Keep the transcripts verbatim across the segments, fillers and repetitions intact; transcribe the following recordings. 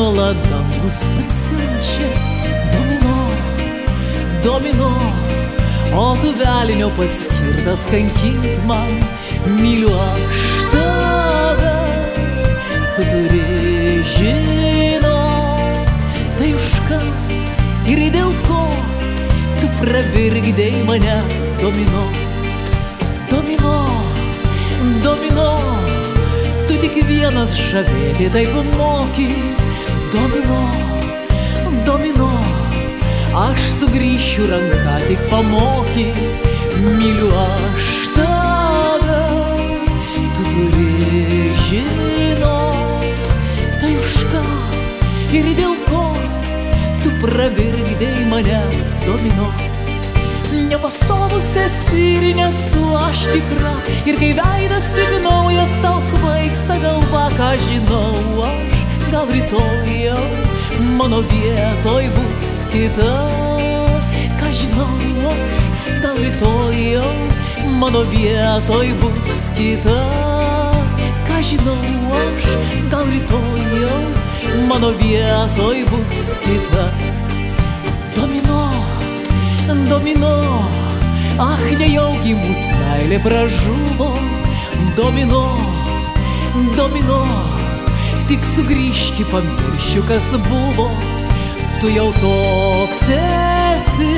nuolat dangus atsiunčia domino, domino, o tu velnio paskirtas kankint man, myliu aš tave, tu turi žinot, tai už ką ir dėl ko tu pravirgdei mane, domino, domino, domino, tu tik vienas žavėti taip moki, domino, domino, aš sugrįšiu ranką tik pamoki, myliu aš tave, tu turi žinot, tai už ką ir dėl ko tu pravirgdei mane, domino. Nepastovus esi ir nesu aš tikra, ir kai veidas tik naujas tau svaigsta galva, ką žinau aš, gal rytoj jau mano vietoj bus kita. Ką žinau aš, gal rytoj jau mano vietoj bus kita. Ką žinau aš, gal rytoj jau mano vietoj bus kita. Domino, domino, ach, nejaugi mūsų meilė pražuvo. Domino, domino, tik sugrįžki, pamiršiu, kas buvo. Tu jau toks esi,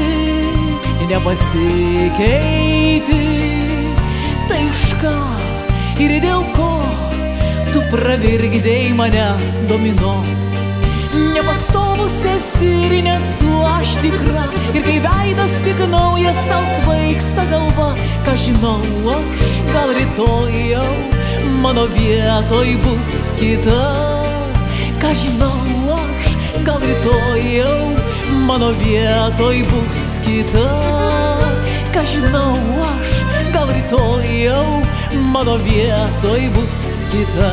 nepasikeiti. Tai už ką ir dėl ko tu pravirgdei mane, domino. Nepastovus esi ir nesu aš tikra, ir kai veidas tik naujas tau svaigsta galva, ką žinau aš, gal rytoj jau mano vietoj bus kita. Ką žinau aš, gal rytoj jau mano vietoj bus kita. Ką žinau aš, gal rytoj jau mano vietoj bus kita.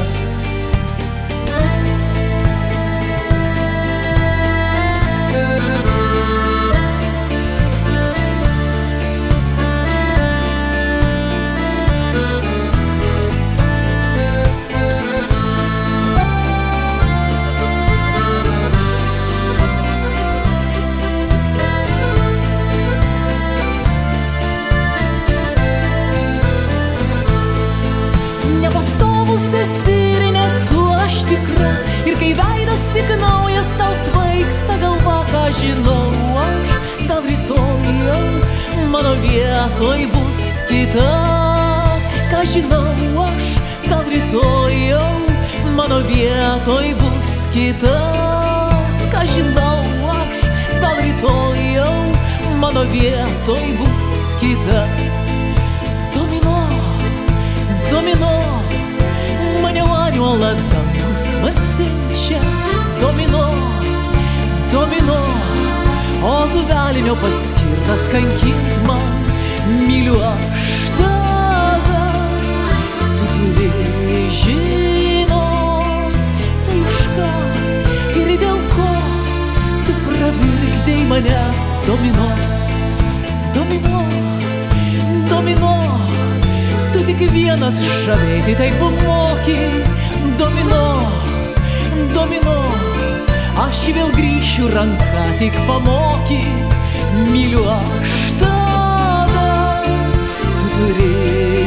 Nepastovus esi ir nesu aš tikra, ir kai veidas tik naujas tau svaigsta galva, ką žinau aš, gal rytoj jau mano vietoj bus kita. Ką žinau aš, gal rytoj jau mano vietoj bus kita. Ką žinau aš, gal rytoj jau mano vietoj bus kita. Domino, domino, mane nuolat dangus atsiunčia. Domino, domino, o tu velnio paskirtas kankint man, myliu aš tave, tu turi žinot, tai už ką ir dėl ko tu pravirgdei mane, domino, domino, domino, tu tik vienas žavėti taip moki, domino, domino, aš vėl grįšiu ranką tik pamoki, myliu aš tave, tu turi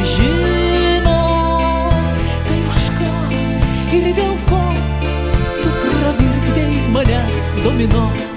žinot, tai už ką ir dėl ko tu pravirgdei mane, domino.